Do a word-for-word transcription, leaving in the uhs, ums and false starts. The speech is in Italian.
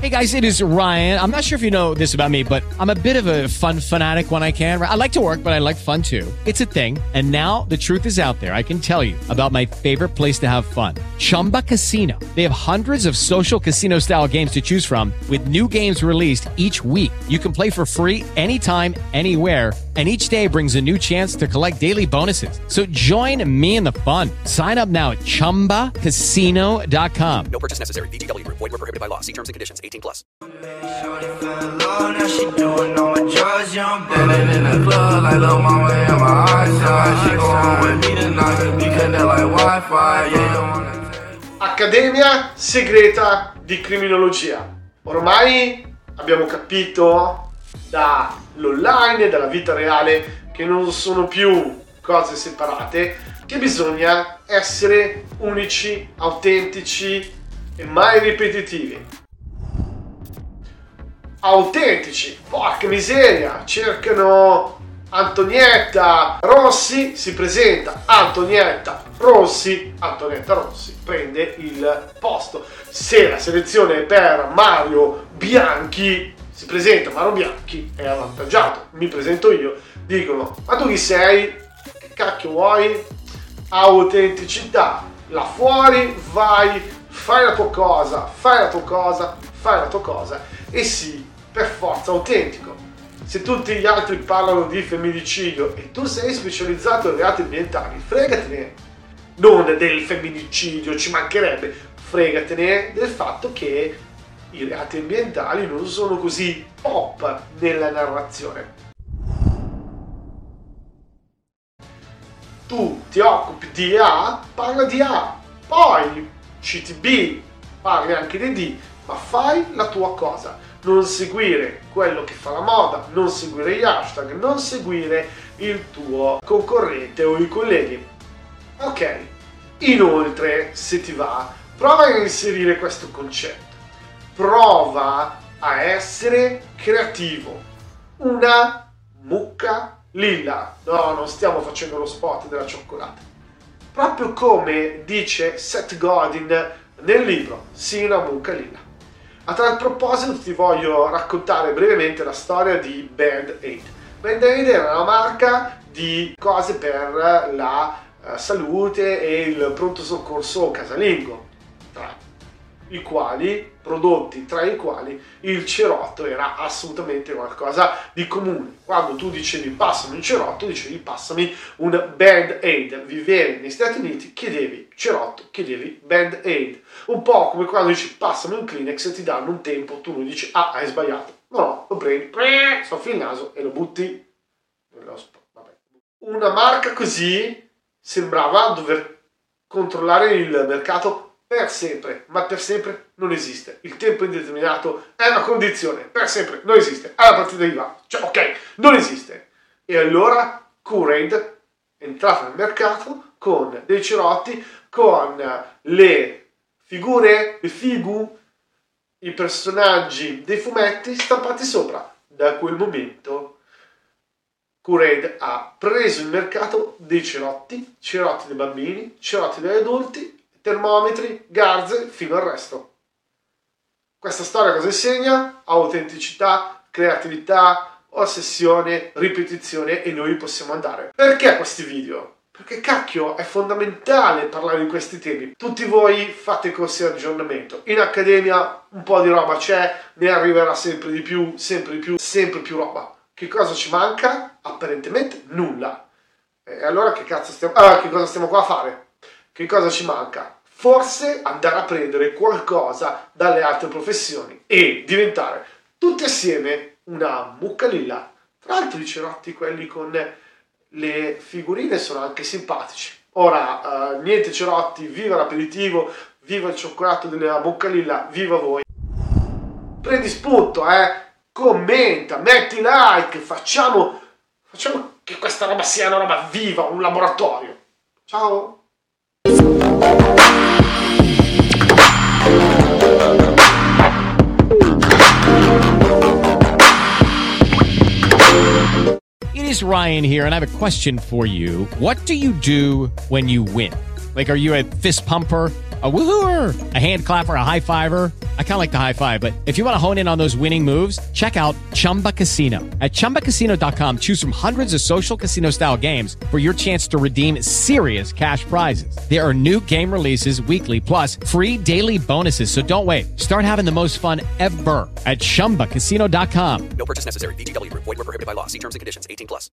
Hey guys, it is Ryan. I'm not sure if you know this about me, but I'm a bit of a fun fanatic when I can. I like to work, but I like fun too. It's a thing. And now the truth is out there. I can tell you about my favorite place to have fun. Chumba Casino. They have hundreds of social casino style games to choose from with new games released each week. You can play for free anytime, anywhere. And each day brings a new chance to collect daily bonuses. So join me in the fun. Sign up now at chumba casino dot com. No purchase necessary. V G W Group. Void where prohibited by law. See terms and conditions. eighteen plus. Shorty fell in love, now she doing all my drugs, young Bennett in the club, like little mama in my eyesight. She going with me tonight, cause we connect like Wi-Fi. Yeah, you don't wanna take. Accademia segreta di criminologia. Ormai abbiamo capito dall'online e dalla vita reale che non sono più cose separate, che bisogna essere unici, autentici e mai ripetitivi. Autentici, porca miseria, cercano Antonietta Rossi, si presenta Antonietta Rossi, Antonietta Rossi prende il posto. Se la selezione è per Mario Bianchi, si presenta Mario Bianchi, è avvantaggiato, mi presento io, dicono ma tu chi sei? Che cacchio vuoi? Autenticità, là fuori vai, fai la tua cosa, fai la tua cosa, fai la tua cosa e sì, per forza autentico. Se tutti gli altri parlano di femminicidio e tu sei specializzato in reati ambientali, fregatene non del femminicidio, ci mancherebbe, fregatene del fatto che i reati ambientali non sono così pop nella narrazione. Tu ti occupi di A, parla di A, poi citi B, parli anche di D, ma fai la tua cosa. Non seguire quello che fa la moda, non seguire gli hashtag, non seguire il tuo concorrente o i colleghi. Ok, inoltre, se ti va, prova a inserire questo concetto. Prova a essere creativo. Una mucca lilla. No, non stiamo facendo lo spot della cioccolata. Proprio come dice Seth Godin nel libro, Sii una mucca lilla. A tal proposito ti voglio raccontare brevemente la storia di Band Aid. Band Aid era una marca di cose per la uh, salute e il pronto soccorso casalingo, tra i quali, prodotti tra i quali il cerotto era assolutamente qualcosa di comune. Quando tu dicevi passami un cerotto, dicevi passami un Band Aid. Vivevi negli Stati Uniti, chiedevi cerotto, chiedevi Band Aid. Un po' come quando dici passami un Kleenex e ti danno un tempo, tu non dici ah hai sbagliato. No, no, lo prendi, soffi il naso e lo butti. Vabbè. Una marca così sembrava dover controllare il mercato per sempre, ma per sempre non esiste. Il tempo indeterminato è una condizione, per sempre non esiste. Alla partita di va, cioè ok, non esiste. E allora Kool-Aid è entrato nel mercato con dei cerotti, con le figure, le figu, i personaggi dei fumetti stampati sopra. Da quel momento Kool-Aid ha preso il mercato dei cerotti, cerotti dei bambini, cerotti degli adulti, termometri, garze, fino al resto. Questa storia cosa insegna? Autenticità, creatività, ossessione, ripetizione e noi possiamo andare. Perché questi video? Perché cacchio è fondamentale parlare di questi temi. Tutti voi fate corsi di aggiornamento. In accademia un po' di roba c'è, ne arriverà sempre di più, sempre di più, sempre più roba. Che cosa ci manca? Apparentemente nulla. E allora che cazzo stiamo... Ah, che cosa stiamo qua a fare? Che cosa ci manca? Forse andare a prendere qualcosa dalle altre professioni e diventare tutti assieme una mucca lilla. Tra l'altro i cerotti, quelli con le figurine, sono anche simpatici. Ora, uh, niente cerotti, viva l'aperitivo, viva il cioccolato della mucca lilla, viva voi. Prendi spunto, eh? Commenta, metti like, facciamo, facciamo che questa roba sia una roba viva, un laboratorio. Ciao! It is Ryan here, and I have a question for you. What do you do when you win? Like, are you a fist pumper? A woohooer, a hand clapper, a high fiver. I kind of like the high five, but if you want to hone in on those winning moves, check out Chumba Casino. At chumba casino dot com, choose from hundreds of social casino style games for your chance to redeem serious cash prizes. There are new game releases weekly, plus free daily bonuses. So don't wait. Start having the most fun ever at chumba casino dot com. No purchase necessary. V G W Group. Void where prohibited by law. See terms and conditions. eighteen plus.